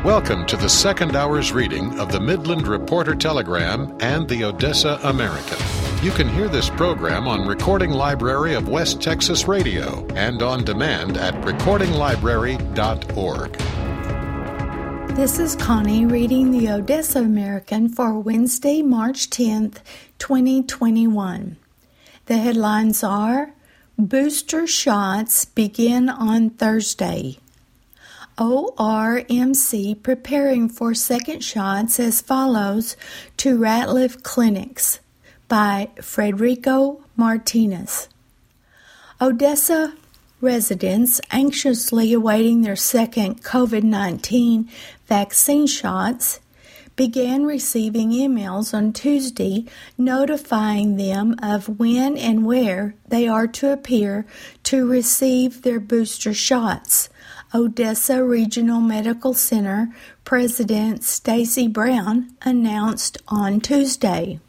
Welcome to the second hour's reading of the Midland Reporter Telegram and the Odessa American. You can hear this program on Recording Library of West Texas Radio and on demand at recordinglibrary.org. This is Connie reading the Odessa American for Wednesday, March 10th, 2021. The headlines are: Booster shots begin on Thursday. ORMC preparing for second shots as follows to Ratliff Clinics by Federico Martinez. Odessa residents anxiously awaiting their second COVID-19 vaccine shots began receiving emails on Tuesday notifying them of when and where they are to appear to receive their booster shots, Odessa Regional Medical Center President Stacy Brown announced on Tuesday.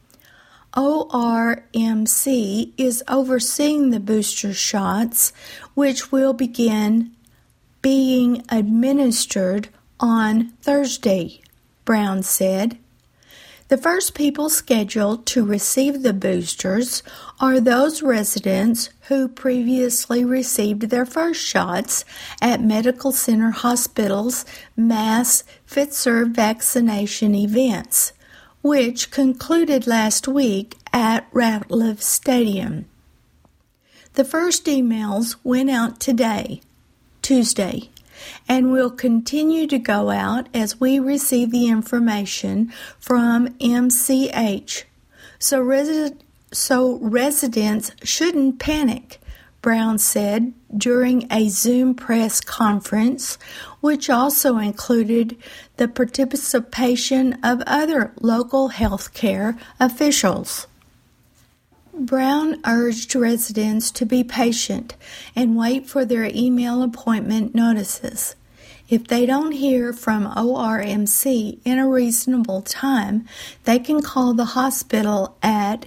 ORMC is overseeing the booster shots, which will begin being administered on Thursday, Brown said. The first people scheduled to receive the boosters are those residents who previously received their first shots at medical center hospitals' mass FitServe vaccination events, which concluded last week at Ratliff Stadium. The first emails went out today, Tuesday, and will continue to go out as we receive the information from MCH. So residents shouldn't panic, Brown said during a Zoom press conference, which also included the participation of other local health care officials. Brown urged residents to be patient and wait for their email appointment notices. If they don't hear from ORMC in a reasonable time, they can call the hospital at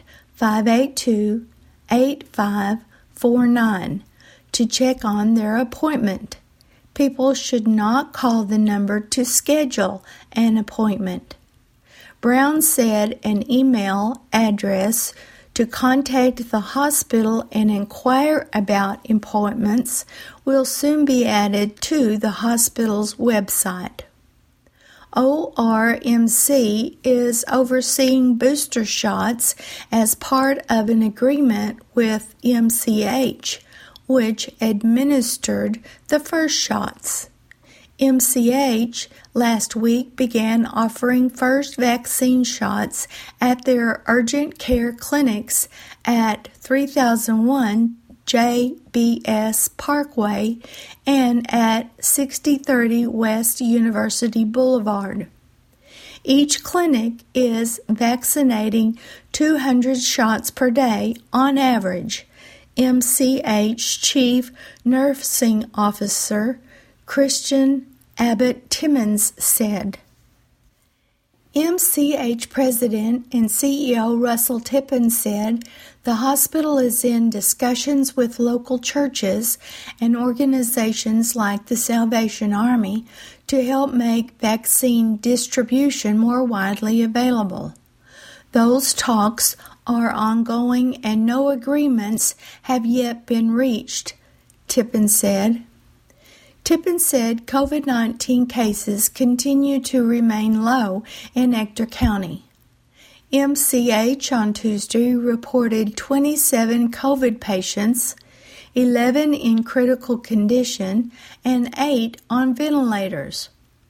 582-8549 to check on their appointment. People should not call the number to schedule an appointment. Brown said an email address to contact the hospital and inquire about appointments will soon be added to the hospital's website. ORMC is overseeing booster shots as part of an agreement with MCH, which administered the first shots. MCH last week began offering first vaccine shots at their urgent care clinics at 3001 JBS Parkway and at 6030 West University Boulevard. Each clinic is vaccinating 200 shots per day on average, MCH Chief Nursing Officer Christian Abbott Timmons said. MCH President and CEO Russell Tippin said the hospital is in discussions with local churches and organizations like the Salvation Army to help make vaccine distribution more widely available. Those talks are ongoing and no agreements have yet been reached, Tippin said. Tippin said COVID-19 cases continue to remain low in Ector County. MCH on Tuesday reported 27 COVID patients, 11 in critical condition, and 8 on ventilators.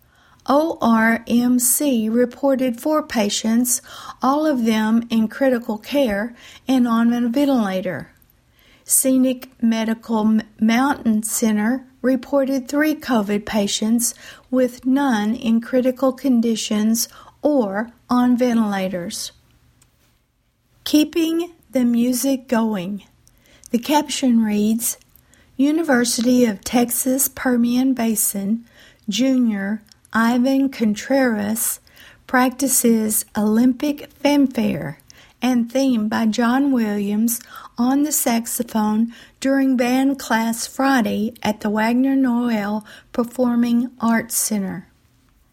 ORMC reported 4 patients, all of them in critical care and on a ventilator. Scenic Medical Mountain Center reported 3 COVID patients with none in critical conditions or on ventilators. Keeping the music going. The caption reads, University of Texas Permian Basin Junior Ivan Contreras practices Olympic fanfare and theme by John Williams on the saxophone during band class Friday at the Wagner Noel Performing Arts Center.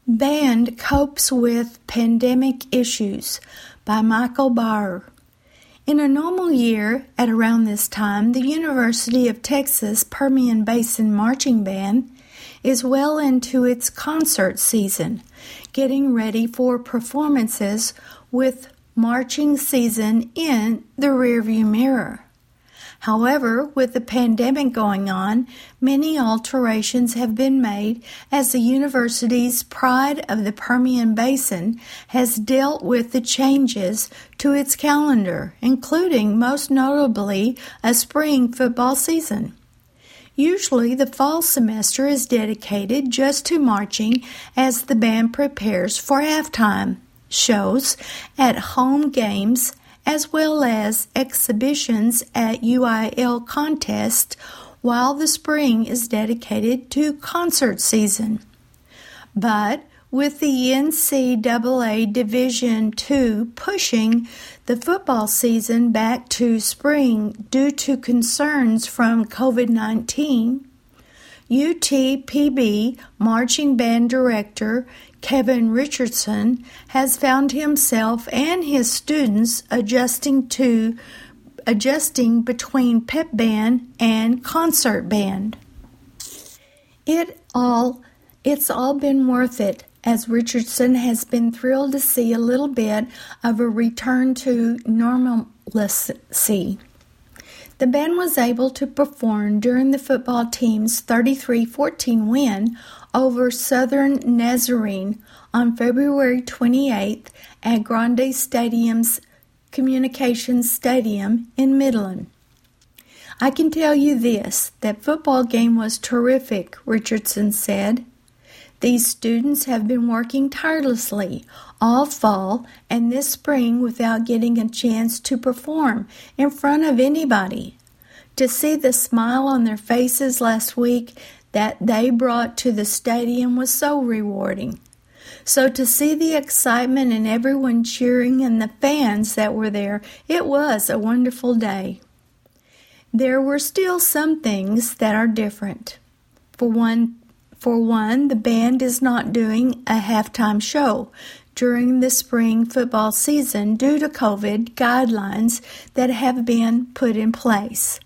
Band Copes with Pandemic Issues by Michael Bauer. In a normal year, at around this time, the University of Texas Permian Basin Marching Band is well into its concert season, getting ready for performances with marching season in the rearview mirror. However, with the pandemic going on, many alterations have been made as the university's Pride of the Permian Basin has dealt with the changes to its calendar, including, most notably, a spring football season. Usually, the fall semester is dedicated just to marching as the band prepares for halftime shows at home games as well as exhibitions at UIL contests, while the spring is dedicated to concert season. But with the NCAA Division II pushing the football season back to spring due to concerns from COVID-19, UTPB Marching Band Director Kevin Richardson has found himself and his students adjusting between pep band and concert band. It's all been worth it, as Richardson has been thrilled to see a little bit of a return to normalcy. The band was able to perform during the football team's 33-14 win over Southern Nazarene on February 28th at Grande Stadium's Communications Stadium in Midland. "I can tell you this, that football game was terrific," Richardson said. "These students have been working tirelessly all fall and this spring without getting a chance to perform in front of anybody. To see the smile on their faces last week that they brought to the stadium was so rewarding. So to see the excitement and everyone cheering and the fans that were there, it was a wonderful day. There were still some things that are different. For one, the band is not doing a halftime show during the spring football season due to COVID guidelines that have been put in place.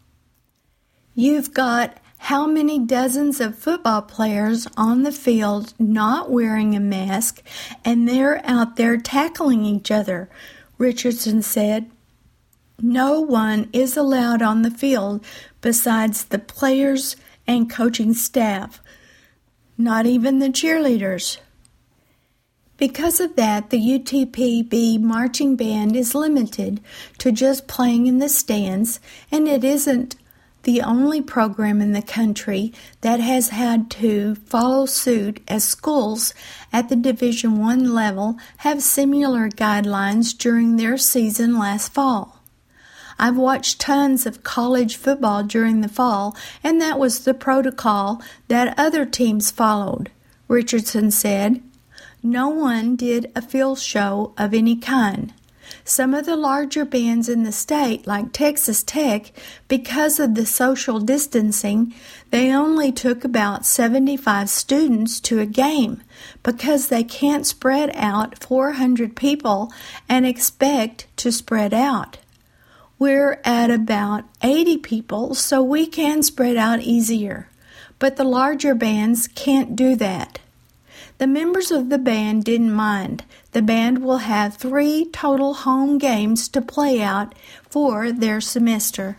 You've got how many dozens of football players on the field not wearing a mask, and they're out there tackling each other," Richardson said. "No one is allowed on the field besides the players and coaching staff, not even the cheerleaders. Because of that, the UTPB marching band is limited to just playing in the stands, and it isn't the only program in the country that has had to follow suit, as schools at the Division I level have similar guidelines during their season last fall. I've watched tons of college football during the fall, and that was the protocol that other teams followed," Richardson said. "No one did a field show of any kind. Some of the larger bands in the state, like Texas Tech, because of the social distancing, they only took about 75 students to a game because they can't spread out 400 people and expect to spread out. We're at about 80 people, so we can spread out easier, but the larger bands can't do that. The members of the band didn't mind. The band will have 3 total home games to play out for their semester.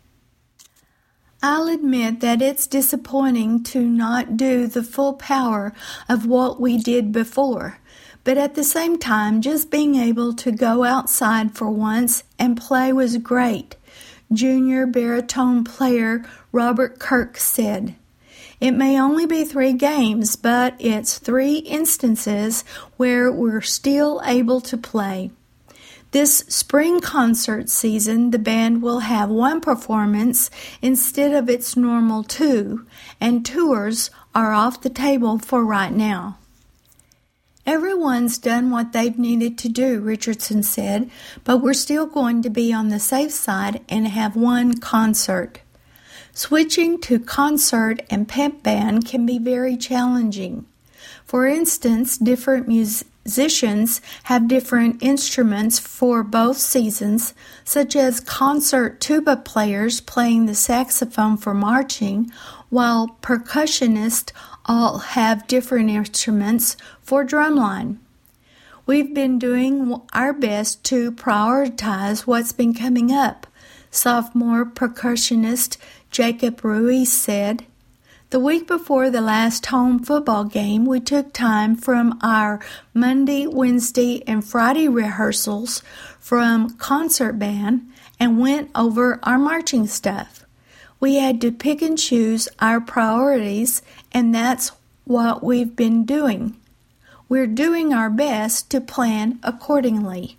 I'll admit that it's disappointing to not do the full power of what we did before, but at the same time, just being able to go outside for once and play was great," junior baritone player Robert Kirk said. "It may only be 3 games, but it's 3 instances where we're still able to play. This spring concert season, the band will have 1 performance instead of its normal 2, and tours are off the table for right now." "Everyone's done what they've needed to do," Richardson said, "but we're still going to be on the safe side and have 1 concert. Switching to concert and pep band can be very challenging. For instance, different musicians have different instruments for both seasons, such as concert tuba players playing the saxophone for marching, while percussionists all have different instruments for drumline. We've been doing our best to prioritize what's been coming up, sophomore percussionist Jacob Ruiz said. The week before the last home football game, we took time from our Monday, Wednesday, and Friday rehearsals from concert band and went over our marching stuff. We had to pick and choose our priorities, and that's what we've been doing. We're doing our best to plan accordingly.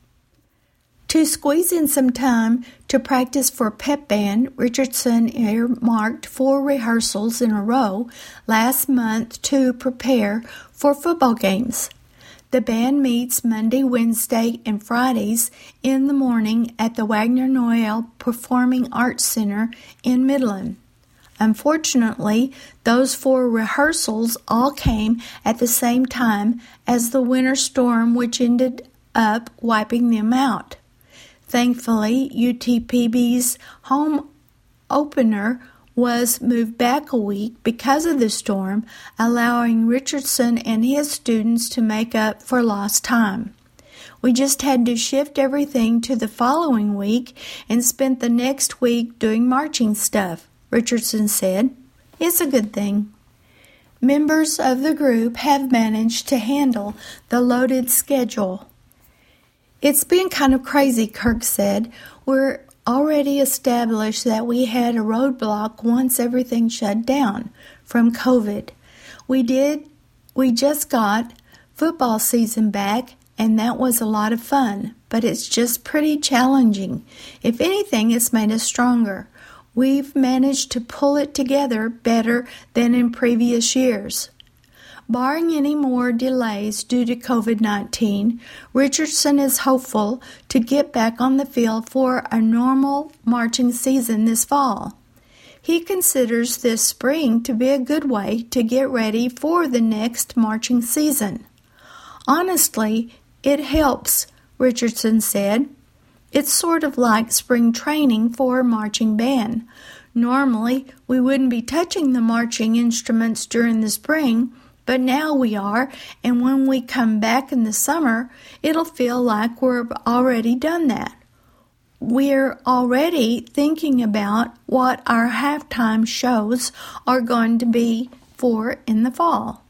To squeeze in some time to practice for pep band, Richardson earmarked 4 rehearsals in a row last month to prepare for football games. The band meets Monday, Wednesday, and Fridays in the morning at the Wagner Noel Performing Arts Center in Midland. Unfortunately, those 4 rehearsals all came at the same time as the winter storm, which ended up wiping them out. Thankfully, UTPB's home opener was moved back a week because of the storm, allowing Richardson and his students to make up for lost time. We just had to shift everything to the following week and spent the next week doing marching stuff, Richardson said. It's a good thing. Members of the group have managed to handle the loaded schedule. It's been kind of crazy, Kirk said. We're already established that we had a roadblock once everything shut down from COVID. We just got football season back, and that was a lot of fun, but it's just pretty challenging. If anything, it's made us stronger. We've managed to pull it together better than in previous years. Barring any more delays due to COVID-19, Richardson is hopeful to get back on the field for a normal marching season this fall. He considers this spring to be a good way to get ready for the next marching season. Honestly, it helps, Richardson said. It's sort of like spring training for a marching band. Normally, we wouldn't be touching the marching instruments during the spring, but now we are, and when we come back in the summer, it'll feel like we've already done that. We're already thinking about what our halftime shows are going to be for in the fall.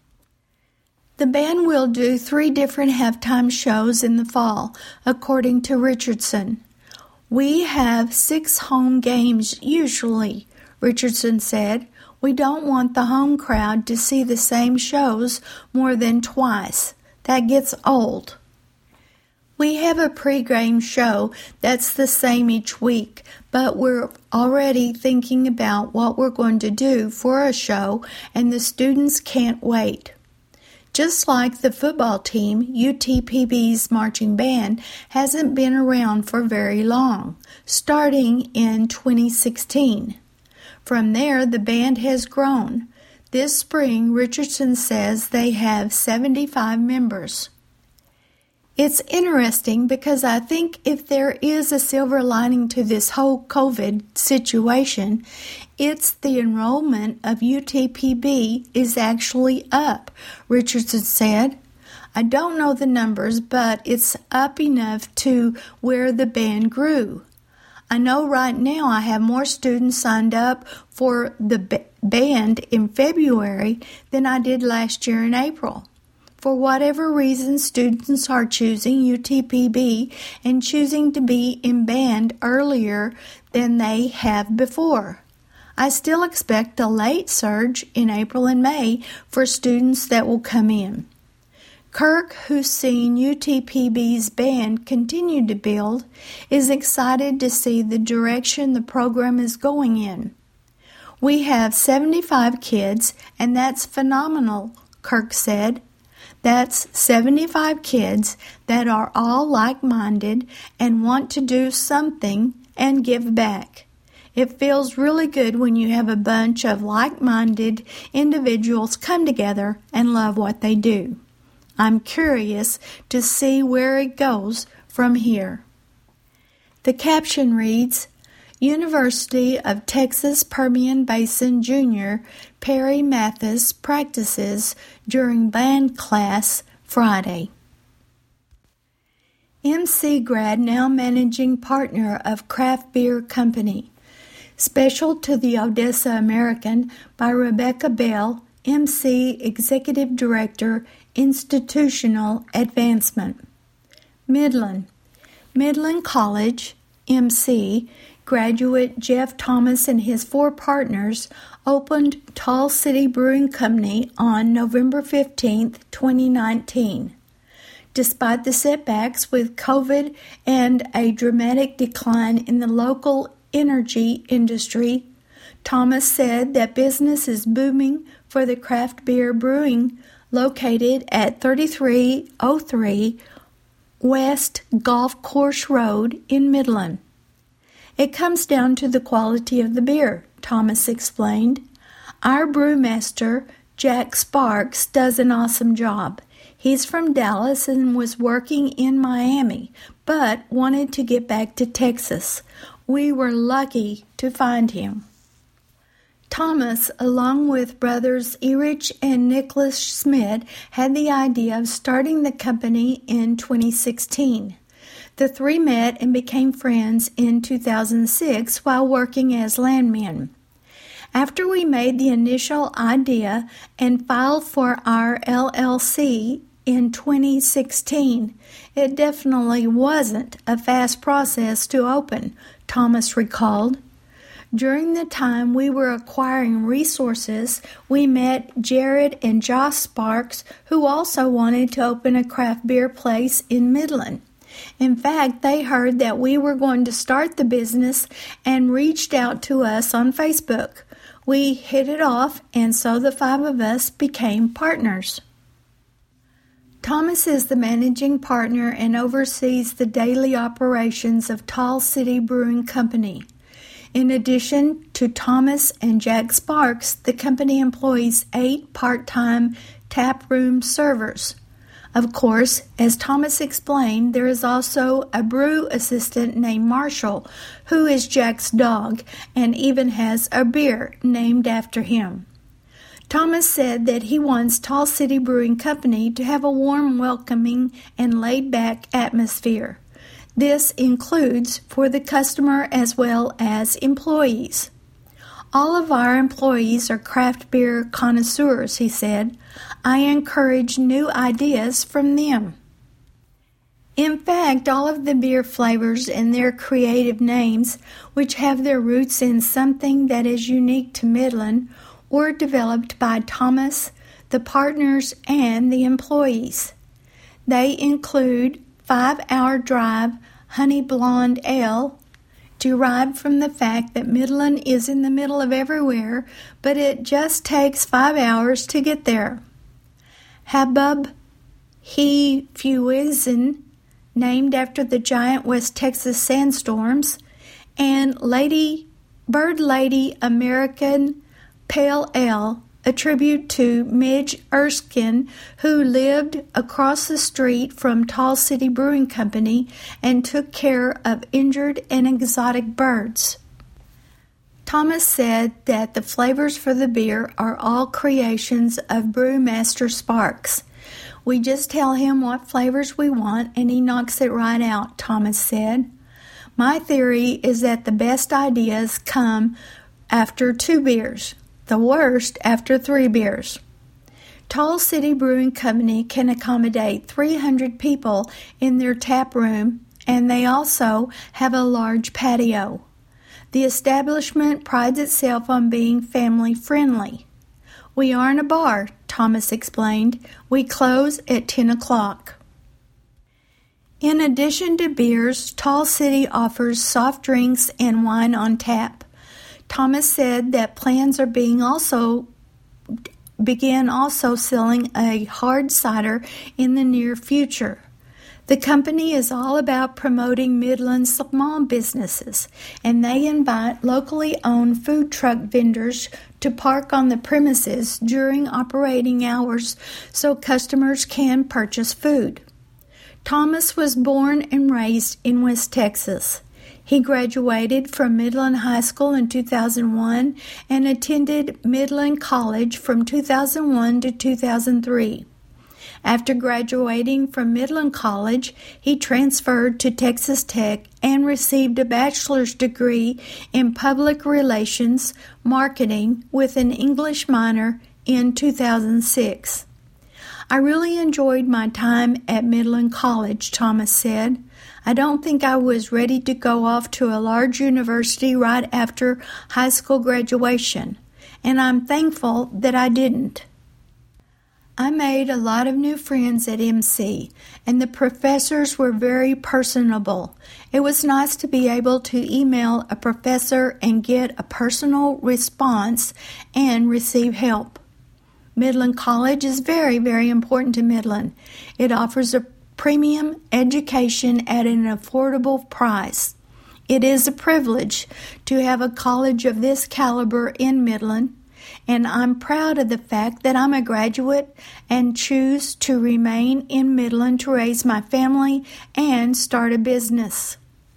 The band will do 3 different halftime shows in the fall, according to Richardson. We have 6 home games usually, Richardson said. We don't want the home crowd to see the same shows more than twice. That gets old. We have a pre-game show that's the same each week, but we're already thinking about what we're going to do for a show, and the students can't wait. Just like the football team, UTPB's marching band hasn't been around for very long, starting in 2016. From there, the band has grown. This spring, Richardson says they have 75 members. It's interesting because I think if there is a silver lining to this whole COVID situation, it's the enrollment of UTPB is actually up, Richardson said. I don't know the numbers, but it's up enough to where the band grew. I know right now I have more students signed up for the band in February than I did last year in April. For whatever reason, students are choosing UTPB and choosing to be in band earlier than they have before. I still expect a late surge in April and May for students that will come in. Kirk, who's seen UTPB's band continue to build, is excited to see the direction the program is going in. We have 75 kids, and that's phenomenal, Kirk said. That's 75 kids that are all like-minded and want to do something and give back. It feels really good when you have a bunch of like-minded individuals come together and love what they do. I'm curious to see where it goes from here. The caption reads, University of Texas Permian Basin Junior Perry Mathis practices during band class Friday. MC grad now managing partner of craft beer company. Special to the Odessa American by Rebecca Bell, MC Executive Director, Institutional Advancement. Midland College, MC, graduate Jeff Thomas and his 4 partners opened Tall City Brewing Company on November 15, 2019. Despite the setbacks with COVID and a dramatic decline in the local energy industry, Thomas said that business is booming for the craft beer brewing located at 3303 West Golf Course Road in Midland. It comes down to the quality of the beer, Thomas explained. Our brewmaster, Jack Sparks, does an awesome job. He's from Dallas and was working in Miami, but wanted to get back to Texas. We were lucky to find him. Thomas, along with brothers Erich and Nicholas Schmidt, had the idea of starting the company in 2016. The 3 met and became friends in 2006 while working as landmen. After we made the initial idea and filed for our LLC in 2016, it definitely wasn't a fast process to open, Thomas recalled. During the time we were acquiring resources, we met Jared and Josh Sparks, who also wanted to open a craft beer place in Midland. In fact, they heard that we were going to start the business and reached out to us on Facebook. We hit it off, and so the 5 of us became partners. Thomas is the managing partner and oversees the daily operations of Tall City Brewing Company. In addition to Thomas and Jack Sparks, the company employs 8 part-time taproom servers. Of course, as Thomas explained, there is also a brew assistant named Marshall, who is Jack's dog, and even has a beer named after him. Thomas said that he wants Tall City Brewing Company to have a warm, welcoming, and laid-back atmosphere. This includes for the customer as well as employees. All of our employees are craft beer connoisseurs, he said. I encourage new ideas from them. In fact, all of the beer flavors and their creative names, which have their roots in something that is unique to Midland, were developed by Thomas, the partners, and the employees. They include 5-Hour Drive Honey Blonde Ale, derived from the fact that Midland is in the middle of everywhere, but it just takes 5 hours to get there. Habub Hefeweizen, named after the giant West Texas sandstorms, and Bird Lady American Pale Ale, a tribute to Midge Erskine, who lived across the street from Tall City Brewing Company and took care of injured and exotic birds. Thomas said that the flavors for the beer are all creations of Brewmaster Sparks. We just tell him what flavors we want and he knocks it right out, Thomas said. My theory is that the best ideas come after 2 beers. The worst after 3 beers. Tall City Brewing Company can accommodate 300 people in their tap room, and they also have a large patio. The establishment prides itself on being family-friendly. We aren't a bar, Thomas explained. We close at 10 o'clock. In addition to beers, Tall City offers soft drinks and wine on tap. Thomas said that plans are begin also selling a hard cider in the near future. The company is all about promoting Midland small businesses, and they invite locally owned food truck vendors to park on the premises during operating hours so customers can purchase food. Thomas was born and raised in West Texas. He graduated from Midland High School in 2001 and attended Midland College from 2001 to 2003. After graduating from Midland College, he transferred to Texas Tech and received a bachelor's degree in public relations marketing with an English minor in 2006. I really enjoyed my time at Midland College, Thomas said. I don't think I was ready to go off to a large university right after high school graduation, and I'm thankful that I didn't. I made a lot of new friends at MC, and the professors were very personable. It was nice to be able to email a professor and get a personal response and receive help. Midland College is very, very important to Midland. It offers a premium education at an affordable price. It is a privilege to have a college of this caliber in Midland, and I'm proud of the fact that I'm a graduate and choose to remain in Midland to raise my family and start a business.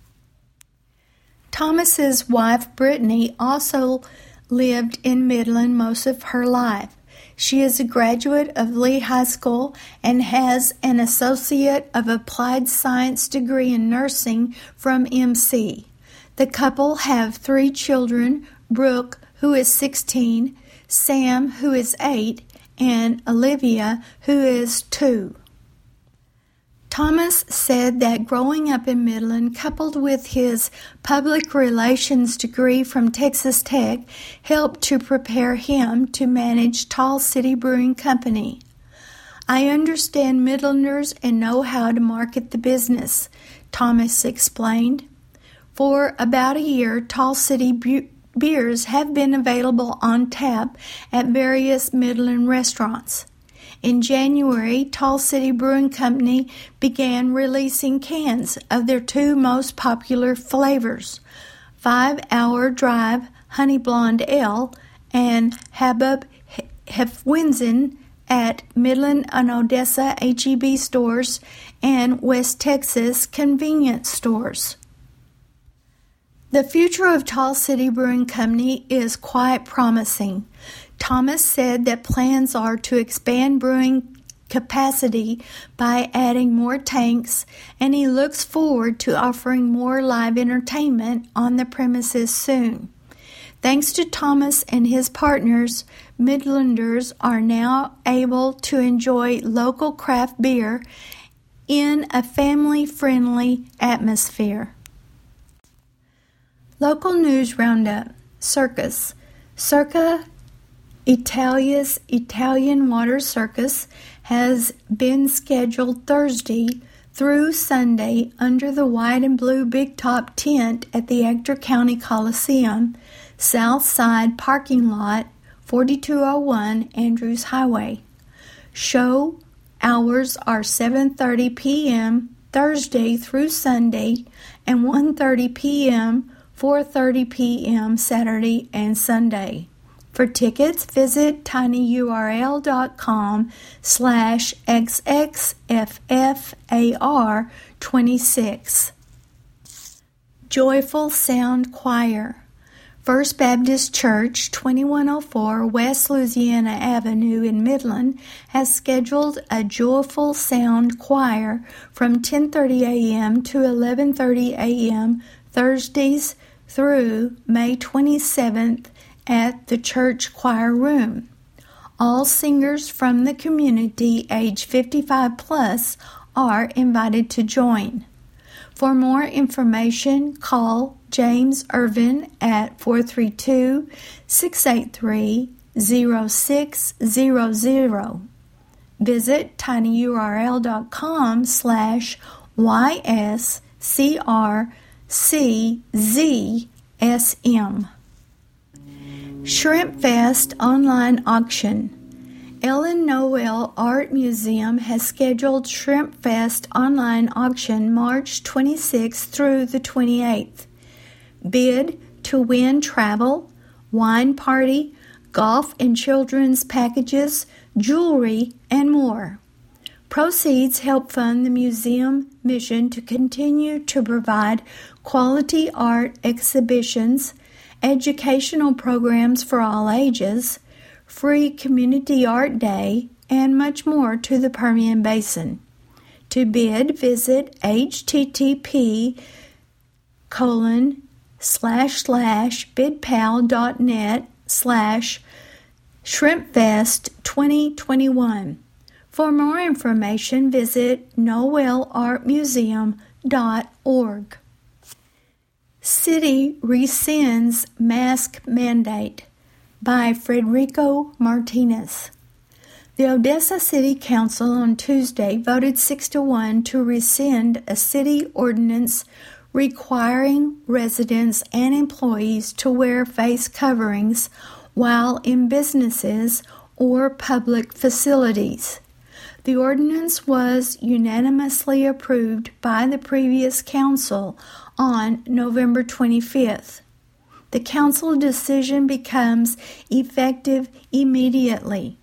Thomas's wife, Brittany, also lived in Midland most of her life. She is a graduate of Lee High School and has an Associate of Applied Science degree in nursing from MC. The couple have 3 children, Brooke, who is 16, Sam, who is 8, and Olivia, who is 2. Thomas said that growing up in Midland, coupled with his public relations degree from Texas Tech, helped to prepare him to manage Tall City Brewing Company. I understand Midlanders and know how to market the business, Thomas explained. For about a year, Tall City beers have been available on tap at various Midland restaurants. In January, Tall City Brewing Company began releasing cans of their 2 most popular flavors, 5 Hour Drive Honey Blonde Ale and Habub Hefeweizen at Midland and Odessa H-E-B stores and West Texas convenience stores. The future of Tall City Brewing Company is quite promising. Thomas said that plans are to expand brewing capacity by adding more tanks, and he looks forward to offering more live entertainment on the premises soon. Thanks to Thomas and his partners, Midlanders are now able to enjoy local craft beer in a family-friendly atmosphere. Local news roundup. Circus. Circa Italia's Italian Water Circus has been scheduled Thursday through Sunday under the white and blue big top tent at the Ector County Coliseum, South Side parking lot, 4201 Andrews Highway. Show hours are 7:30 p.m. Thursday through Sunday and 1:30 p.m., 4:30 p.m. Saturday and Sunday. For tickets, visit tinyurl.com/xxffar26. Joyful Sound Choir. First Baptist Church, 2104 West Louisiana Avenue in Midland, has scheduled a Joyful Sound Choir from 10:30 a.m. to 11:30 a.m. Thursdays through May 27th at the church choir room. All singers from the community age 55 plus are invited to join. For more information, call James Irvin at 432-683-0600. Visit tinyurl.com/YSCRCZSM. Shrimp Fest online auction. Ellen Noel Art Museum has scheduled Shrimp Fest online auction March 26th through the 28th. Bid to win travel, wine party, golf and children's packages, jewelry, and more. Proceeds help fund the museum mission to continue to provide quality art exhibitions, educational programs for all ages, free community art day, and much more to the Permian Basin. To bid, visit http://bidpal.net/shrimpfest2021. For more information, visit noelartmuseum.org. City rescinds mask mandate by Federico Martinez. The Odessa City Council on Tuesday voted 6-1 to rescind a city ordinance requiring residents and employees to wear face coverings while in businesses or public facilities. The ordinance was unanimously approved by the previous council on November 25th. The council decision becomes effective immediately.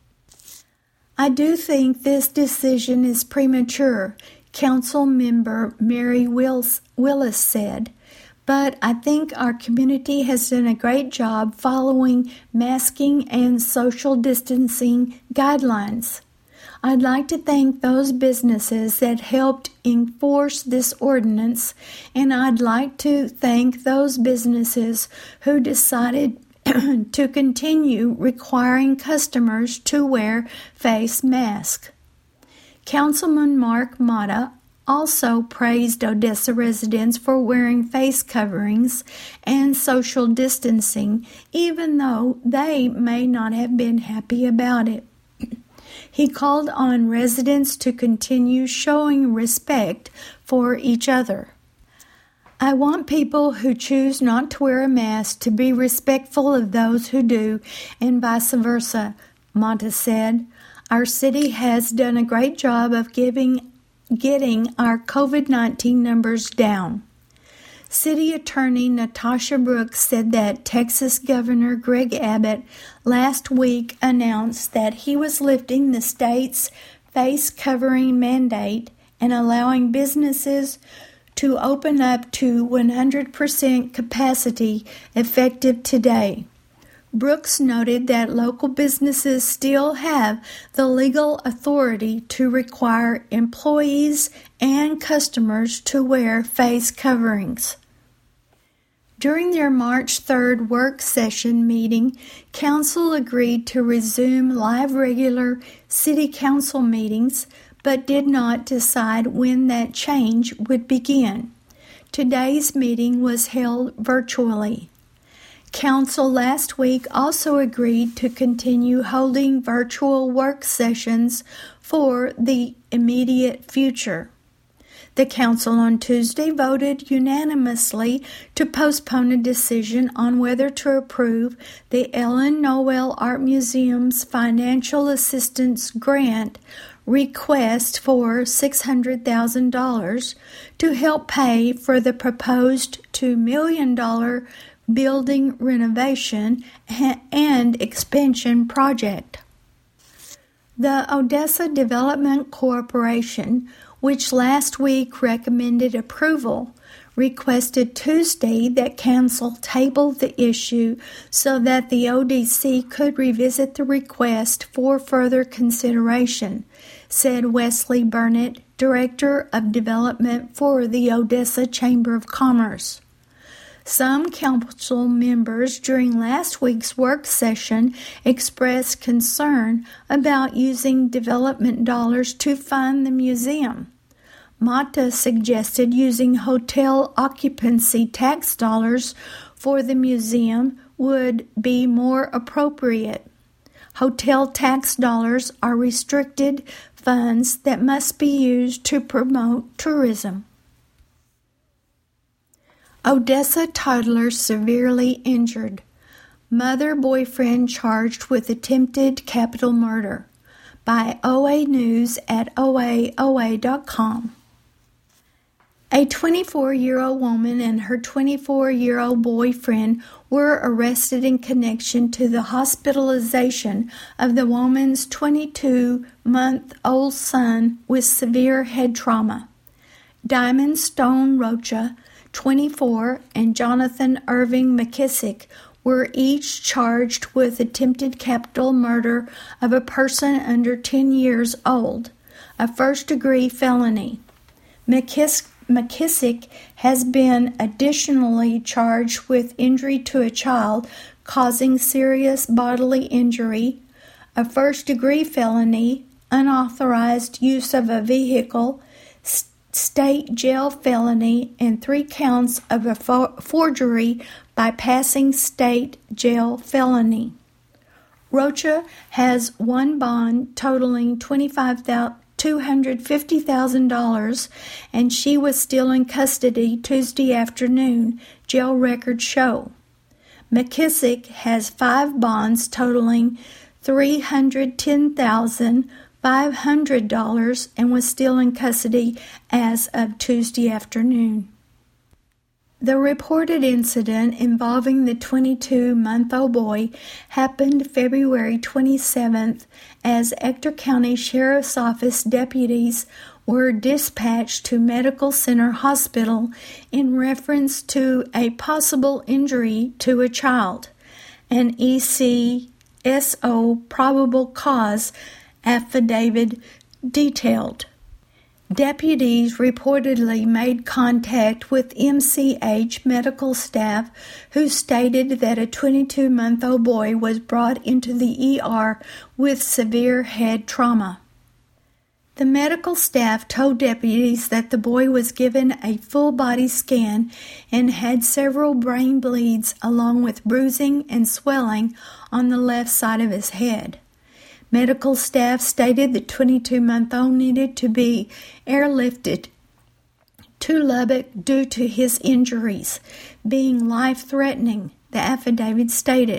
I do think this decision is premature, Council Member Mary Willis said, but I think our community has done a great job following masking and social distancing guidelines. I'd like to thank those businesses that helped enforce this ordinance, and I'd like to thank those businesses who decided to continue requiring customers to wear face masks. Councilman Mark Mata also praised Odessa residents for wearing face coverings and social distancing, even though they may not have been happy about it. He called on residents to continue showing respect for each other. I want people who choose not to wear a mask to be respectful of those who do, and vice versa, Mata said. Our city has done a great job of getting our COVID-19 numbers down. City Attorney Natasha Brooks said that Texas Governor Greg Abbott last week announced that he was lifting the state's face covering mandate and allowing businesses to open up to 100% capacity effective today. Brooks noted that local businesses still have the legal authority to require employees and customers to wear face coverings. During their March 3rd work session meeting, Council agreed to resume live regular City Council meetings, but did not decide when that change would begin. Today's meeting was held virtually. Council last week also agreed to continue holding virtual work sessions for the immediate future. The Council on Tuesday voted unanimously to postpone a decision on whether to approve the Ellen Noel Art Museum's financial assistance grant request for $600,000 to help pay for the proposed $2 million building renovation and expansion project. The Odessa Development Corporation, which last week recommended approval, requested Tuesday that Council table the issue so that the ODC could revisit the request for further consideration, said Wesley Burnett, Director of Development for the Odessa Chamber of Commerce. Some council members during last week's work session expressed concern about using development dollars to fund the museum. Mata suggested using hotel occupancy tax dollars for the museum would be more appropriate. Hotel tax dollars are restricted funds that must be used to promote tourism. Odessa toddler severely injured. Mother boyfriend charged with attempted capital murder, by OA News at oaoa.com. A 24-year-old woman and her 24-year-old boyfriend were arrested in connection to the hospitalization of the woman's 22-month-old son with severe head trauma. Diamond Stone Rocha, 24, and Jonathan Irving McKissick were each charged with attempted capital murder of a person under 10 years old, a first-degree felony. McKissick has been additionally charged with injury to a child causing serious bodily injury, a first-degree felony, unauthorized use of a vehicle, state jail felony, and 3 counts of a forgery by passing state jail felony. Rocha has one bond totaling $250,000, and she was still in custody Tuesday afternoon, jail records show. McKissick has 5 bonds totaling $310,500 and was still in custody as of Tuesday afternoon. The reported incident involving the 22-month-old boy happened February 27th as Ector County Sheriff's Office deputies were dispatched to Medical Center Hospital in reference to a possible injury to a child. An ECSO probable cause affidavit detailed. Deputies reportedly made contact with MCH medical staff who stated that a 22-month-old boy was brought into the ER with severe head trauma. The medical staff told deputies that the boy was given a full-body scan and had several brain bleeds along with bruising and swelling on the left side of his head. Medical staff stated the 22-month-old needed to be airlifted to Lubbock due to his injuries being life-threatening, the affidavit stated.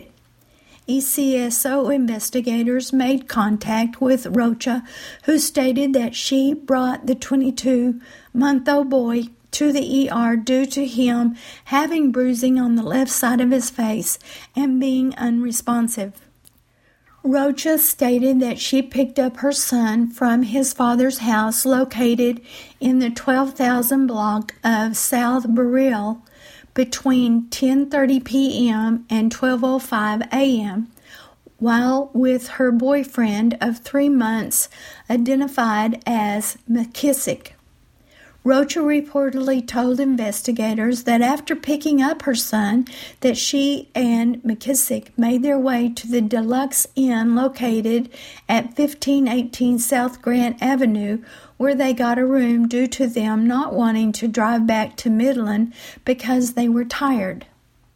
ECSO investigators made contact with Rocha, who stated that she brought the 22-month-old boy to the ER due to him having bruising on the left side of his face and being unresponsive. Rocha stated that she picked up her son from his father's house located in the 12,000 block of South Burrell between 10:30 p.m. and 12:05 a.m. while with her boyfriend of 3 months identified as McKissick. Rocha reportedly told investigators that after picking up her son, that she and McKissick made their way to the Deluxe Inn located at 1518 South Grant Avenue, where they got a room due to them not wanting to drive back to Midland because they were tired.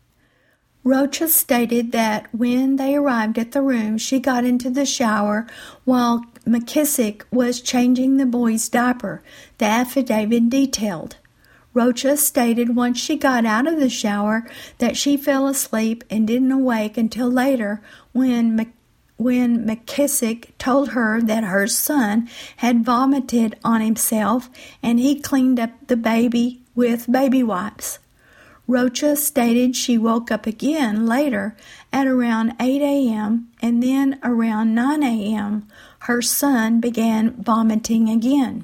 Rocha stated that when they arrived at the room, she got into the shower while McKissick was changing the boy's diaper, the affidavit detailed. Rocha stated once she got out of the shower that she fell asleep and didn't awake until later when McKissick told her that her son had vomited on himself and he cleaned up the baby with baby wipes. Rocha stated she woke up again later at around 8 a.m. and then around 9 a.m. her son began vomiting again.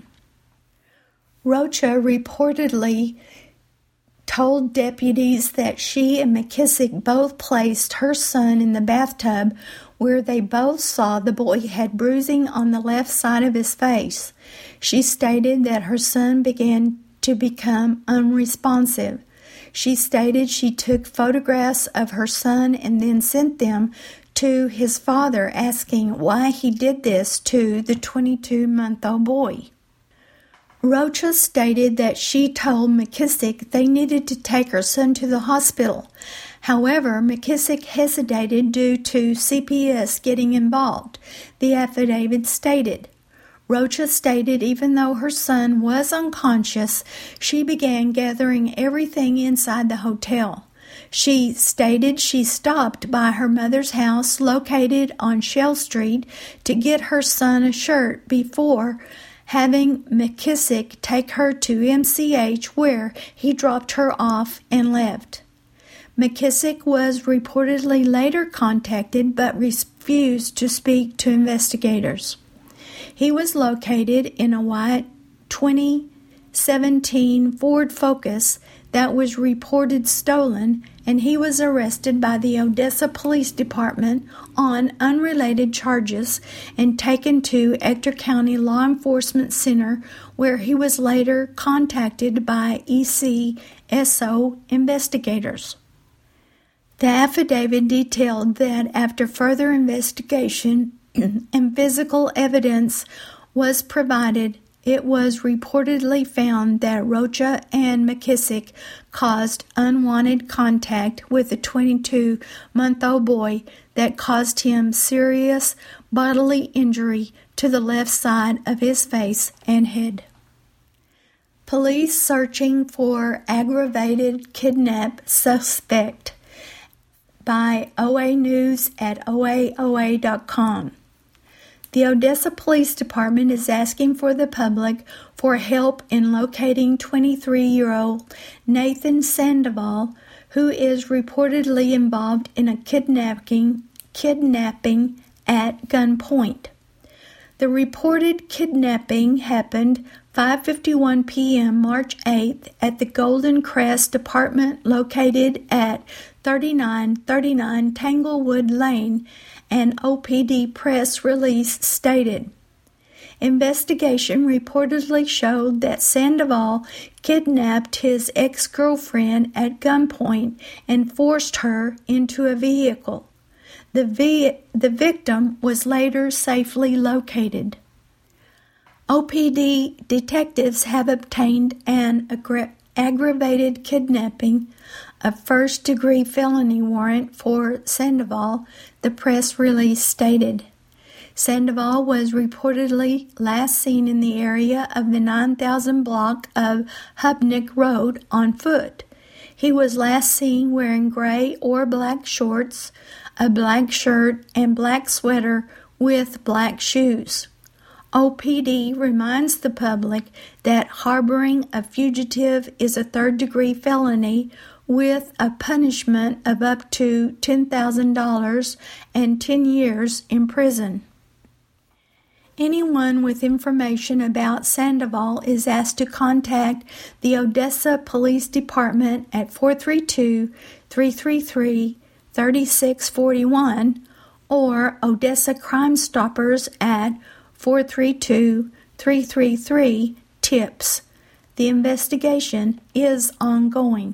Rocha reportedly told deputies that she and McKissick both placed her son in the bathtub where they both saw the boy had bruising on the left side of his face. She stated that her son began to become unresponsive. She stated she took photographs of her son and then sent them to his father asking why he did this to the 22-month-old boy. Rocha stated that she told McKissick they needed to take her son to the hospital. However, McKissick hesitated due to CPS getting involved, the affidavit stated. Rocha stated even though her son was unconscious, she began gathering everything inside the hotel. She stated she stopped by her mother's house located on Shell Street to get her son a shirt before having McKissick take her to MCH, where he dropped her off and left. McKissick was reportedly later contacted but refused to speak to investigators. He was located in a white 2017 Ford Focus that was reported stolen, and he was arrested by the Odessa Police Department on unrelated charges and taken to Ector County Law Enforcement Center, where he was later contacted by ECSO investigators. The affidavit detailed that after further investigation and physical evidence was provided, it was reportedly found that Rocha and McKissick caused unwanted contact with a 22-month-old boy that caused him serious bodily injury to the left side of his face and head. Police searching for aggravated kidnap suspect by OA News at OAOA.com. The Odessa Police Department is asking for the public for help in locating 23-year-old Nathan Sandoval, who is reportedly involved in a kidnapping at gunpoint. The reported kidnapping happened 5:51 p.m. March 8th at the Golden Crest apartment located at 3939 Tanglewood Lane, an OPD press release stated. Investigation reportedly showed that Sandoval kidnapped his ex-girlfriend at gunpoint and forced her into a vehicle. The victim was later safely located. OPD detectives have obtained an aggravated kidnapping, a first-degree felony warrant for Sandoval, the press release stated. Sandoval was reportedly last seen in the area of the 9,000 block of Hubnick Road on foot. He was last seen wearing gray or black shorts, a black shirt, and black sweater with black shoes. OPD reminds the public that harboring a fugitive is a third-degree felony with a punishment of up to $10,000 and 10 years in prison. Anyone with information about Sandoval is asked to contact the Odessa Police Department at 432-333-3641 or Odessa Crime Stoppers at 432-333-TIPS. The investigation is ongoing.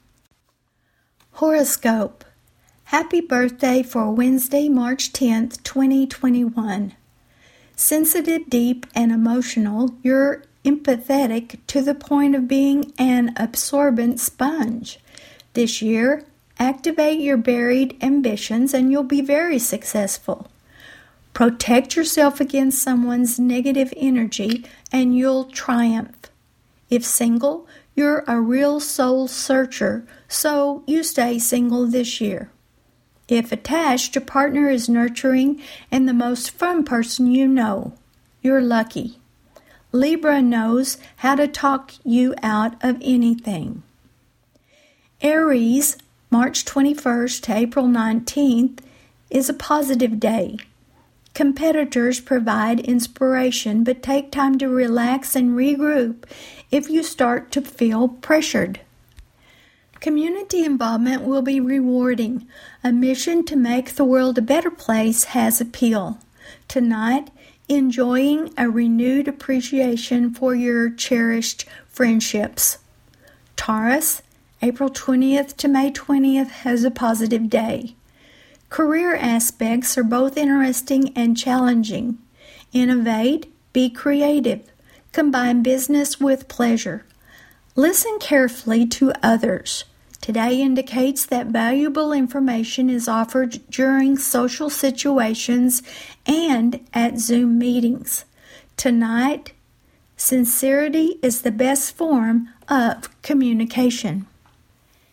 Horoscope. Happy birthday for Wednesday, March 10th, 2021. Sensitive, deep, and emotional, you're empathetic to the point of being an absorbent sponge. This year, activate your buried ambitions and you'll be very successful. Protect yourself against someone's negative energy and you'll triumph. If single, you're a real soul searcher, so you stay single this year. If attached, your partner is nurturing and the most fun person you know. You're lucky. Libra knows how to talk you out of anything. Aries, March 21st to April 19th, is a positive day. Competitors provide inspiration, but take time to relax and regroup if you start to feel pressured. Community involvement will be rewarding. A mission to make the world a better place has appeal. Tonight, enjoying a renewed appreciation for your cherished friendships. Taurus, April 20th to May 20th has a positive day. Career aspects are both interesting and challenging. Innovate, be creative. Combine business with pleasure. Listen carefully to others. Today indicates that valuable information is offered during social situations and at Zoom meetings. Tonight, sincerity is the best form of communication.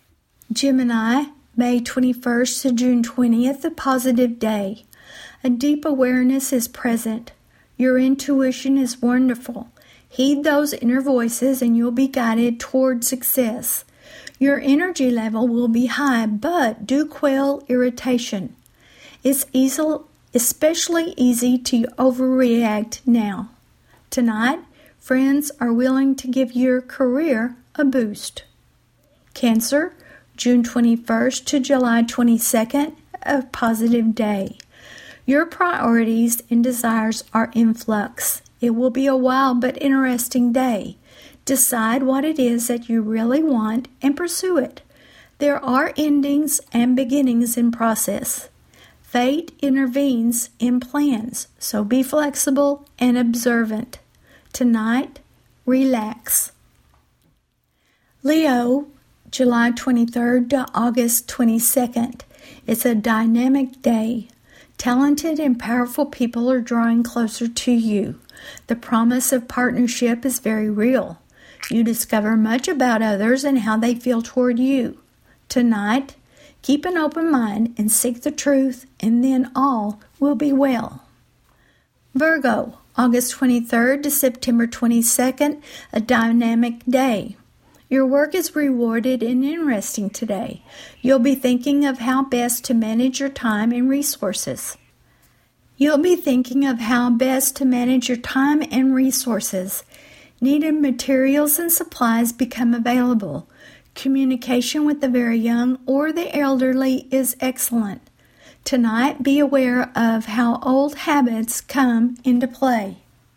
Gemini, May 21st to June 20th, a positive day. A deep awareness is present. Your intuition is wonderful. Heed those inner voices and you'll be guided toward success. Your energy level will be high, but do quell irritation. It's especially easy to overreact now. Tonight, friends are willing to give your career a boost. Cancer, June 21st to July 22nd, a positive day. Your priorities and desires are in flux. It will be a wild but interesting day. Decide what it is that you really want and pursue it. There are endings and beginnings in process. Fate intervenes in plans, so be flexible and observant. Tonight, relax. Leo, July 23rd to August 22nd. It's a dynamic day. Talented and powerful people are drawing closer to you. The promise of partnership is very real. You discover much about others and how they feel toward you. Tonight, keep an open mind and seek the truth, and then all will be well. Virgo, August 23rd to September 22nd, a dynamic day. Your work is rewarded and interesting today. You'll be thinking of how best to manage your time and resources. Needed materials and supplies become available. Communication with the very young or the elderly is excellent. Tonight, be aware of how old habits come into play.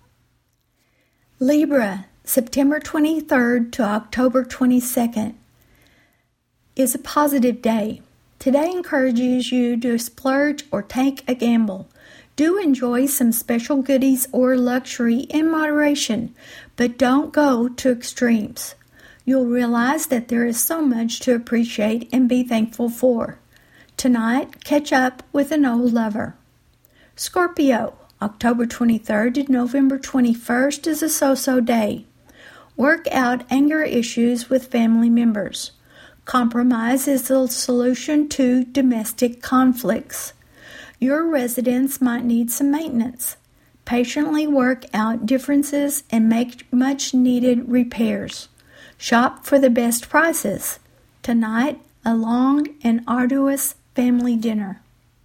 Libra, September 23rd to October 22nd, is a positive day. Today encourages you to splurge or take a gamble. Do enjoy some special goodies or luxury in moderation, but don't go to extremes. You'll realize that there is so much to appreciate and be thankful for. Tonight, catch up with an old lover. Scorpio, October 23rd to November 21st is a so-so day. Work out anger issues with family members. Compromise is the solution to domestic conflicts. Your residence might need some maintenance. Patiently work out differences and make much-needed repairs. Shop for the best prices. Tonight, a long and arduous family dinner.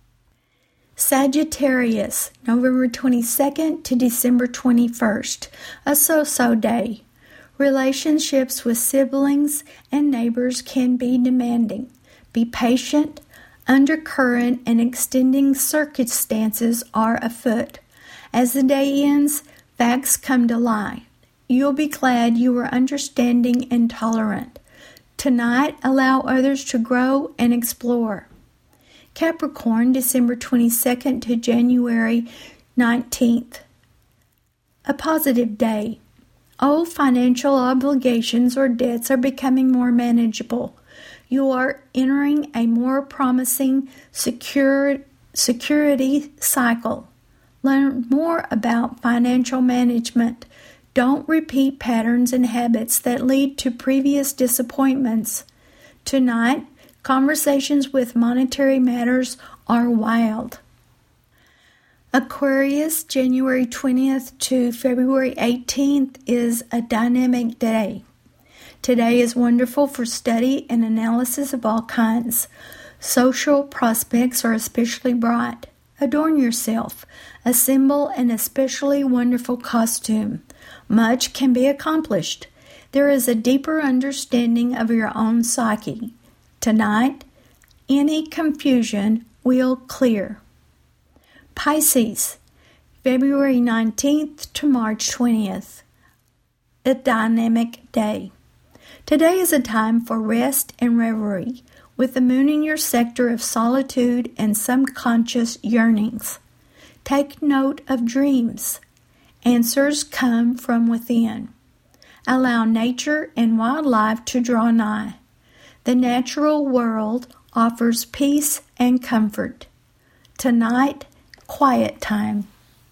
Sagittarius, November 22nd to December 21st, a so-so day. Relationships with siblings and neighbors can be demanding. Be patient. Undercurrent and extending circumstances are afoot. As the day ends, facts come to light. You'll be glad you were understanding and tolerant. Tonight, allow others to grow and explore. Capricorn, December 22nd to January 19th. A positive day. Old financial obligations or debts are becoming more manageable. You are entering a more promising security cycle. Learn more about financial management. Don't repeat patterns and habits that lead to previous disappointments. Tonight, conversations with monetary matters are wild. Aquarius, January 20th to February 18th is a dynamic day. Today is wonderful for study and analysis of all kinds. Social prospects are especially bright. Adorn yourself. Assemble an especially wonderful costume. Much can be accomplished. There is a deeper understanding of your own psyche. Tonight, any confusion will clear. Pisces, February 19th to March 20th. A dynamic day. Today is a time for rest and reverie, with the moon in your sector of solitude and subconscious yearnings. Take note of dreams. Answers come from within. Allow nature and wildlife to draw nigh. The natural world offers peace and comfort. Tonight, quiet time.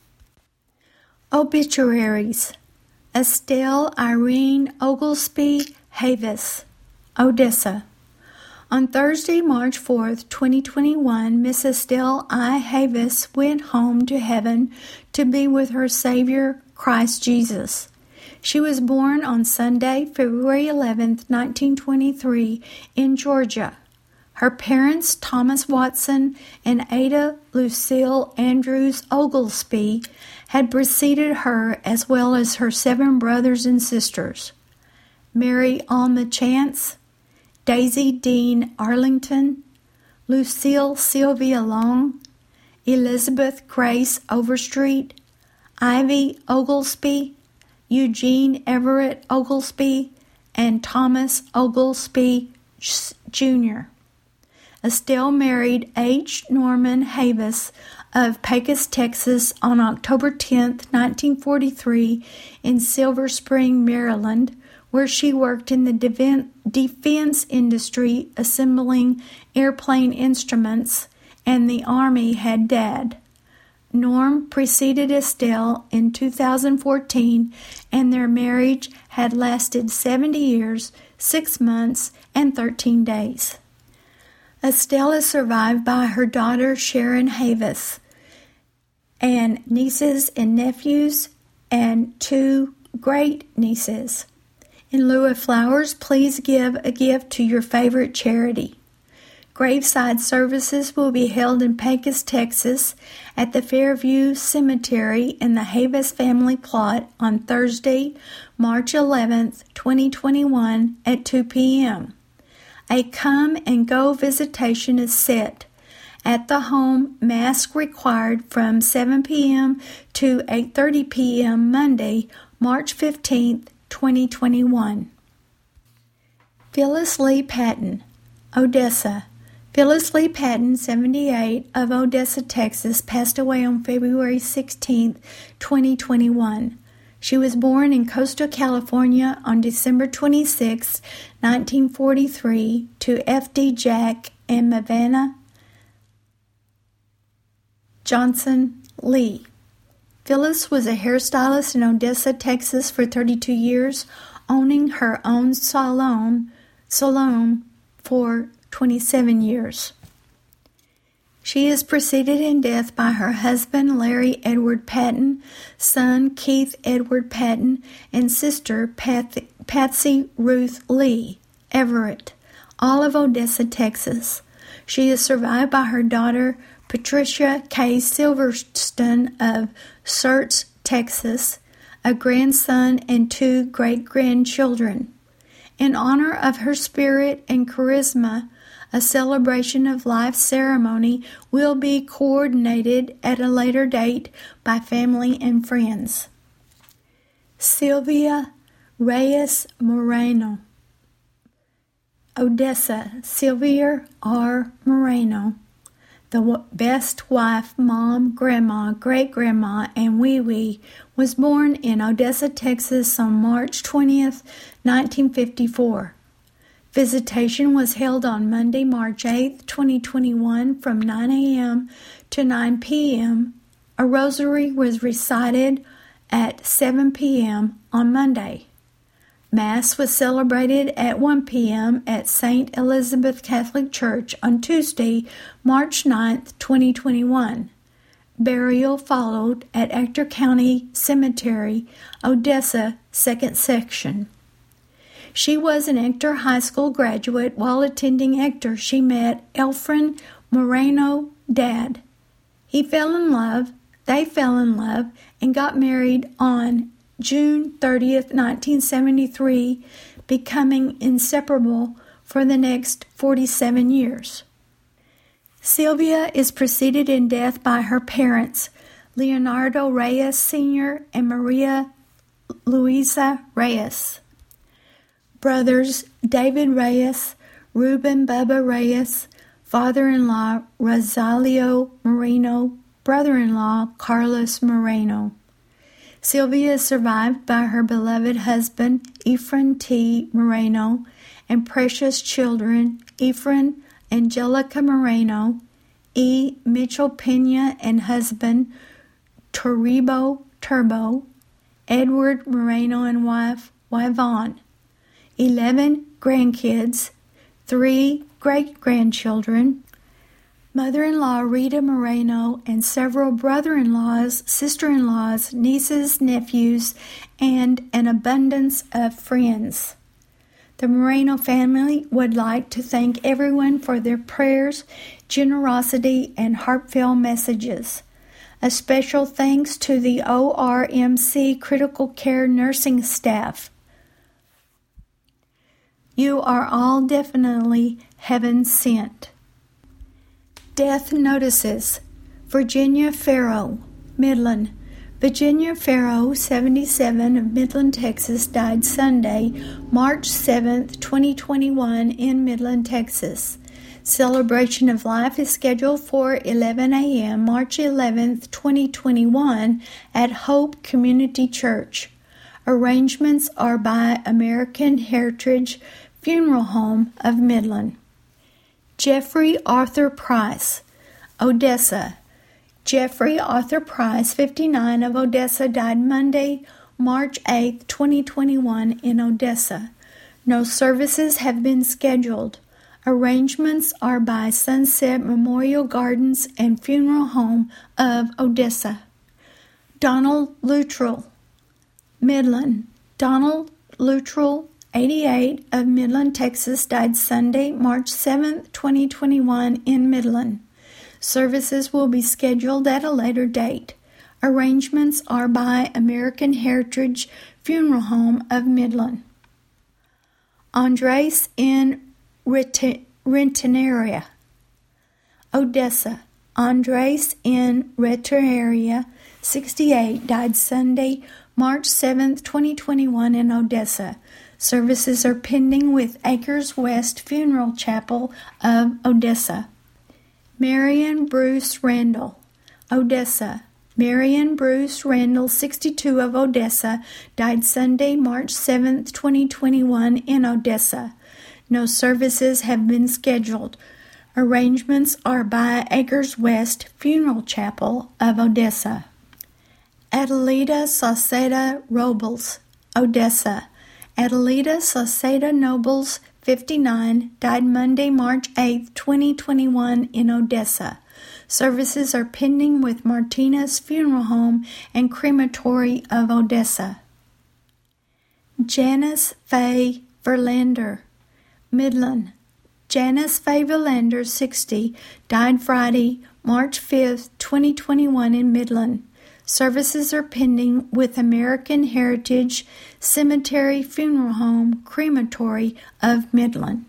Obituaries. Estelle Irene Oglesby Havis, Odessa. On Thursday, March 4th, 2021, Miss Estelle I. Havis went home to heaven to be with her Savior, Christ Jesus. She was born on Sunday, February 11th, 1923, in Georgia. Her parents, Thomas Watson and Ada Lucille Andrews Oglesby, had preceded her, as well as her 7 brothers and sisters: Mary Alma Chance, Daisy Dean Arlington, Lucille Sylvia Long, Elizabeth Grace Overstreet, Ivy Oglesby, Eugene Everett Oglesby, and Thomas Oglesby Jr. Estelle married H. Norman Havis of Pecos, Texas on October 10, 1943 in Silver Spring, Maryland, where she worked in the defense industry assembling airplane instruments, and the Army had Dad. Norm preceded Estelle in 2014, and their marriage had lasted 70 years, 6 months, and 13 days. Estelle is survived by her daughter Sharon Havis and nieces and nephews and 2 great-nieces. In lieu of flowers, please give a gift to your favorite charity. Graveside services will be held in Pecos, Texas at the Fairview Cemetery in the Havis family plot on Thursday, March 11th, 2021 at 2 p.m. A come-and-go visitation is set. At the home, mask required from 7 p.m. to 8:30 p.m. Monday, March 15th, 2021. Phyllis Lee Patton, Odessa. Phyllis Lee Patton, 78, of Odessa, Texas, passed away on February 16, 2021. She was born in Coastal California on December 26, 1943, to F.D. Jack and Mavana Johnson Lee. Phyllis was a hairstylist in Odessa, Texas for 32 years, owning her own salon for 27 years. She is preceded in death by her husband, Larry Edward Patton, son, Keith Edward Patton, and sister, Patsy Ruth Lee Everett, all of Odessa, Texas. She is survived by her daughter, Patricia K. Silverstone of Surts, Texas, a grandson, and 2 great-grandchildren. In honor of her spirit and charisma, a celebration of life ceremony will be coordinated at a later date by family and friends. Sylvia Reyes Moreno, Odessa. Sylvia R. Moreno, the best wife, mom, grandma, great-grandma, and wee-wee, was born in Odessa, Texas on March 20th, 1954. Visitation was held on Monday, March 8th, 2021 from 9 a.m. to 9 p.m. A rosary was recited at 7 p.m. on Monday. Mass was celebrated at 1 p.m. at St. Elizabeth Catholic Church on Tuesday, March 9th, 2021. Burial followed at Ector County Cemetery, Odessa, 2nd Section. She was an Ector High School graduate. While attending Ector, she met Elfrin Moreno, Dad. They fell in love, and got married on June 30th, 1973, becoming inseparable for the next 47 years. Sylvia is preceded in death by her parents, Leonardo Reyes Sr. and Maria Luisa Reyes. Brothers David Reyes, Ruben Bubba Reyes, father-in-law Rosalio Moreno, brother-in-law Carlos Moreno. Sylvia is survived by her beloved husband, Efren T. Moreno, and precious children, Efren Angelica Moreno, E. Mitchell Pena and husband, Turbo, Edward Moreno and wife, Yvonne. 11 grandkids, 3 great-grandchildren, mother-in-law Rita Moreno, and several brother-in-laws, sister-in-laws, nieces, nephews, and an abundance of friends. The Moreno family would like to thank everyone for their prayers, generosity, and heartfelt messages. A special thanks to the ORMC Critical Care Nursing staff. You are all definitely heaven sent. Death notices. Virginia Farrow, Midland. Virginia Farrow, 77, of Midland, Texas, died Sunday, March 7, 2021, in Midland, Texas. Celebration of life is scheduled for 11 a.m. March 11, 2021, at Hope Community Church. Arrangements are by American Heritage Funeral Home of Midland. Jeffrey Arthur Price, Odessa. Jeffrey Arthur Price, 59, of Odessa, died Monday, March 8, 2021, in Odessa. No services have been scheduled. Arrangements are by Sunset Memorial Gardens and Funeral Home of Odessa. Donald Luttrell, Midland. Donald Luttrell, 88, of Midland, Texas, died Sunday, March 7, 2021, in Midland. Services will be scheduled at a later date. Arrangements are by American Heritage Funeral Home of Midland. Andres N. Renteria, Odessa. Andres N. Renteria, 68, died Sunday, March 7, 2021, in Odessa. Services are pending with Acres West Funeral Chapel of Odessa. Marion Bruce Randall, Odessa. Marion Bruce Randall, 62, of Odessa, died Sunday, March 7, 2021, in Odessa. No services have been scheduled. Arrangements are by Acres West Funeral Chapel of Odessa. Adelita Sauceda Robles, Odessa. Adelita Sauceda Nobles, 59, died Monday, March 8, 2021, in Odessa. Services are pending with Martinez Funeral Home and Crematory of Odessa. Janice Faye Verlander, Midland. Janice Faye Verlander, 60, died Friday, March 5, 2021, in Midland. Services are pending with American Heritage Cemetery Funeral Home Crematory of Midland.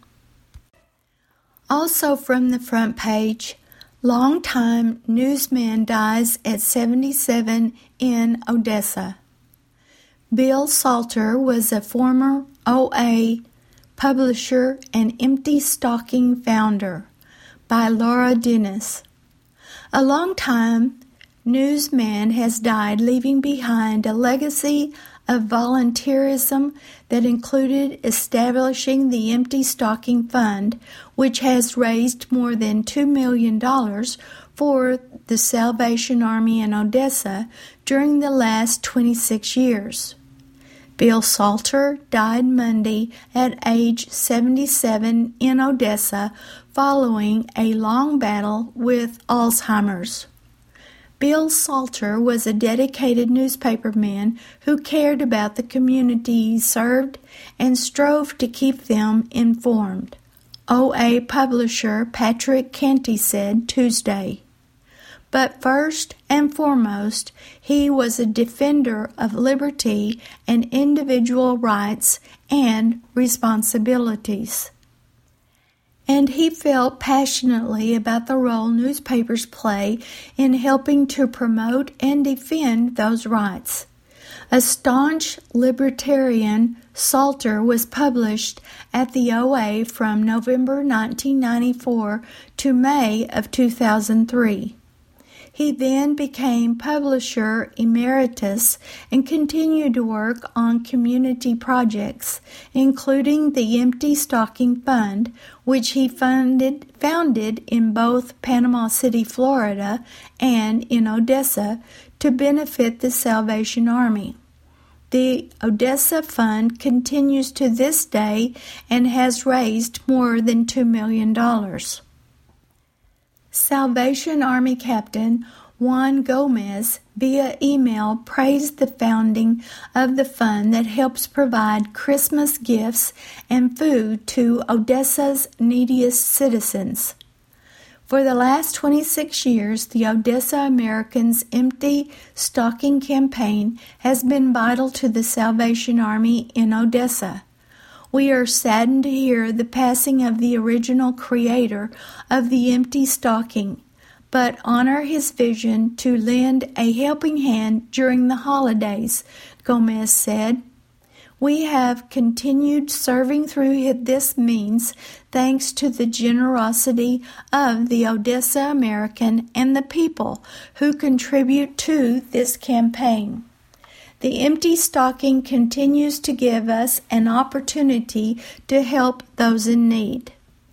Also from the front page, longtime newsman dies at 77 in Odessa. Bill Salter was a former OA publisher and Empty Stocking founder, by Laura Dennis. A longtime newsman has died, leaving behind a legacy of volunteerism that included establishing the Empty Stocking Fund, which has raised more than $2 million for the Salvation Army in Odessa during the last 26 years. Bill Salter died Monday at age 77 in Odessa following a long battle with Alzheimer's. Bill Salter was a dedicated newspaperman who cared about the community he served and strove to keep them informed, OA publisher Patrick Canty said Tuesday. But first and foremost, he was a defender of liberty and individual rights and responsibilities. And he felt passionately about the role newspapers play in helping to promote and defend those rights. A staunch libertarian, Salter was published at the OA from November 1994 to May of 2003. He then became publisher emeritus and continued to work on community projects, including the Empty Stocking Fund, which he founded in both Panama City, Florida, and in Odessa to benefit the Salvation Army. The Odessa Fund continues to this day and has raised more than $2 million. Salvation Army Captain Juan Gomez via email praised the founding of the fund that helps provide Christmas gifts and food to Odessa's neediest citizens. For the last 26 years, the Odessa Americans' Empty Stocking campaign has been vital to the Salvation Army in Odessa. We are saddened to hear the passing of the original creator of the Empty Stocking, but honor his vision to lend a helping hand during the holidays, Gomez said. We have continued serving through this means thanks to the generosity of the Odessa American and the people who contribute to this campaign. The Empty Stocking continues to give us an opportunity to help those in need.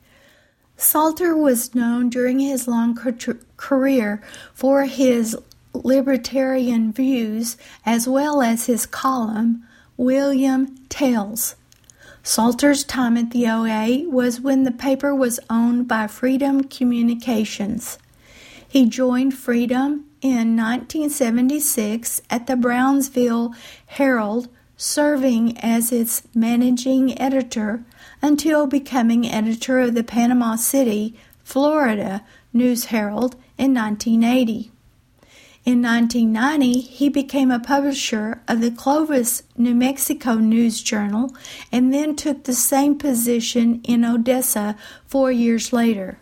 Salter was known during his long career for his libertarian views as well as his column, William Tales. Salter's time at the OA was when the paper was owned by Freedom Communications. He joined Freedom in 1976 at the Brownsville Herald, serving as its managing editor until becoming editor of the Panama City, Florida News Herald in 1980. In 1990, he became a publisher of the Clovis, New Mexico News Journal and then took the same position in Odessa 4 years later.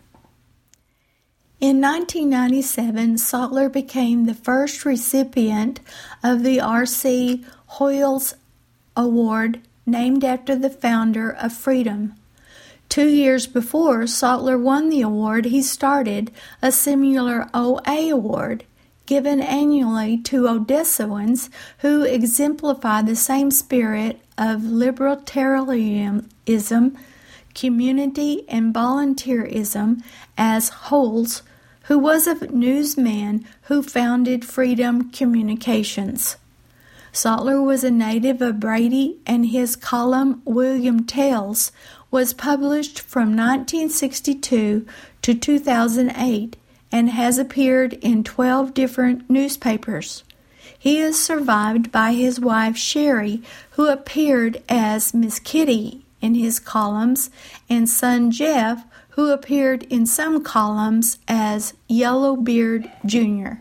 In 1997, Salter became the first recipient of the R.C. Hoyles Award, named after the founder of Freedom. 2 years before Salter won the award, he started a similar OA award, given annually to Odessans who exemplify the same spirit of libertarianism, community, and volunteerism as Hoyles, who was a newsman who founded Freedom Communications. Salter was a native of Brady, and his column, William Tales, was published from 1962 to 2008 and has appeared in 12 different newspapers. He is survived by his wife, Sherry, who appeared as Miss Kitty in his columns, and son, Jeff, who appeared in some columns as Yellowbeard Jr.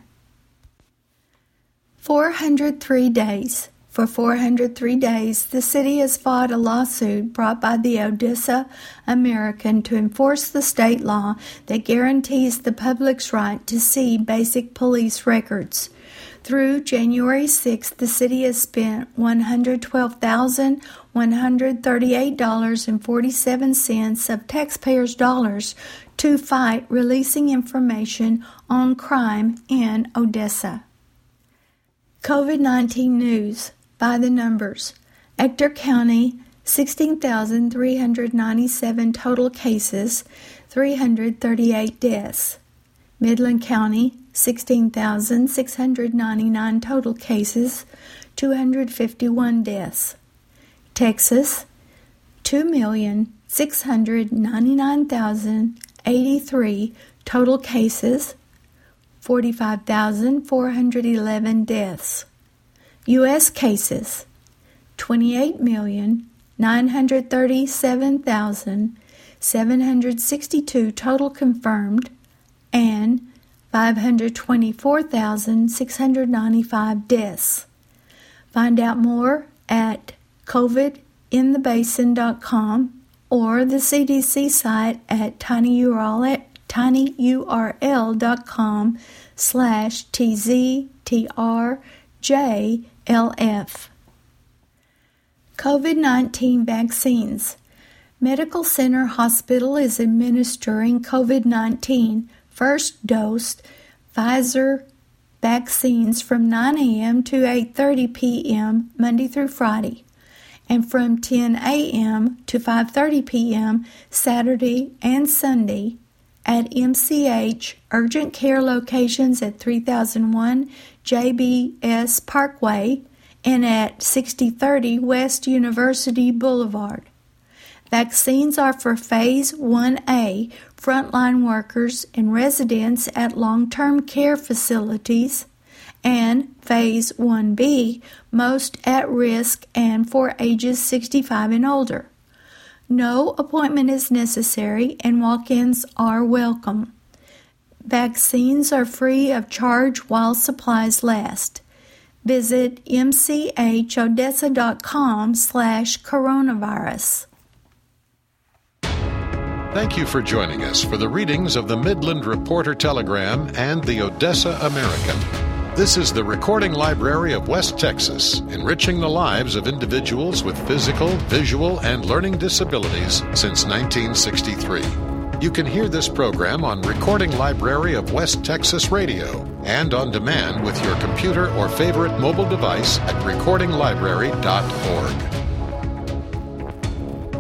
403 days. For 403 days, the city has fought a lawsuit brought by the Odessa American to enforce the state law that guarantees the public's right to see basic police records. Through January 6th, the city has spent $112,138.47 of taxpayers' dollars to fight releasing information on crime in Odessa. COVID-19 news by the numbers. Ector County, 16,397 total cases, 338 deaths. Midland County, 16,699 total cases, 251 deaths. Texas, 2,699,083 total cases, 45,411 deaths. U.S. cases, 28,937,762 total confirmed, and 524,695 deaths. Find out more at covidinthebasin.com or the CDC site at tinyurl.com/TZTRJLF. COVID-19 vaccines. Medical Center Hospital is administering COVID-19 first dose Pfizer vaccines from 9 a.m. to 8:30 p.m. Monday through Friday, and from 10 a.m. to 5:30 p.m. Saturday and Sunday at MCH urgent care locations at 3001 JBS Parkway and at 6030 West University Boulevard. Vaccines are for Phase 1A, frontline workers and residents at long-term care facilities, and Phase 1B, most at risk and for ages 65 and older. No appointment is necessary and walk-ins are welcome. Vaccines are free of charge while supplies last. Visit mchodessa.com/coronavirus. Thank you for joining us for the readings of the Midland Reporter Telegram and the Odessa American. This is the Recording Library of West Texas, enriching the lives of individuals with physical, visual, and learning disabilities since 1963. You can hear this program on Recording Library of West Texas Radio and on demand with your computer or favorite mobile device at recordinglibrary.org.